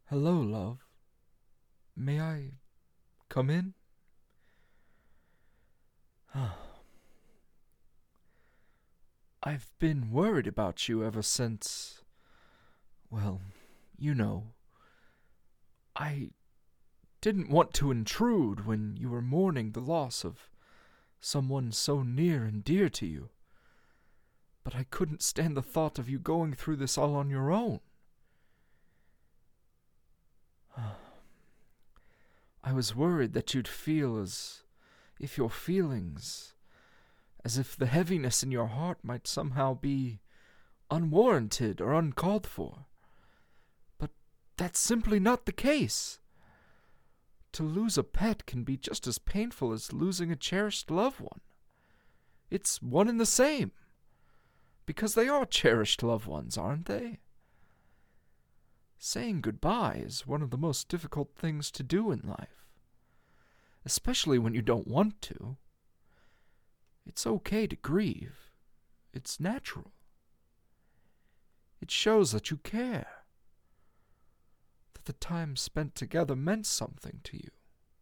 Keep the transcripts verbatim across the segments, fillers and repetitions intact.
Hello, love. May I come in? I've been worried about you ever since. Well, you know. I didn't want to intrude when you were mourning the loss of someone so near and dear to you. But I couldn't stand the thought of you going through this all on your own. I was worried that you'd feel as if your feelings, as if the heaviness in your heart might somehow be unwarranted or uncalled for. But that's simply not the case. To lose a pet can be just as painful as losing a cherished loved one. It's one and the same, because they are cherished loved ones, aren't they? Saying goodbye is one of the most difficult things to do in life, especially when you don't want to. It's okay to grieve. It's natural. It shows that you care, that the time spent together meant something to you.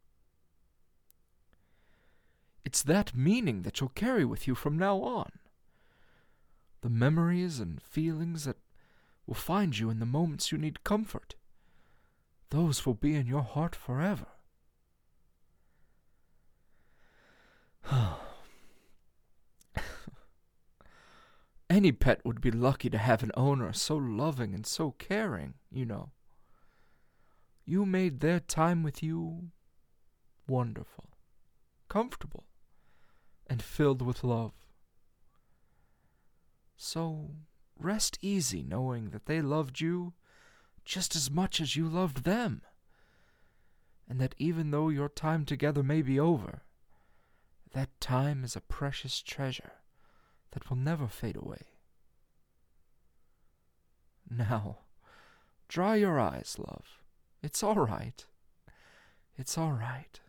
It's that meaning that you'll carry with you from now on. The memories and feelings that will find you in the moments you need comfort. Those will be in your heart forever. Any pet would be lucky to have an owner so loving and so caring, you know. You made their time with you wonderful, comfortable, and filled with love. So rest easy knowing that they loved you just as much as you loved them, and that even though your time together may be over, that time is a precious treasure that will never fade away. Now, dry your eyes, love. It's all right. It's all right.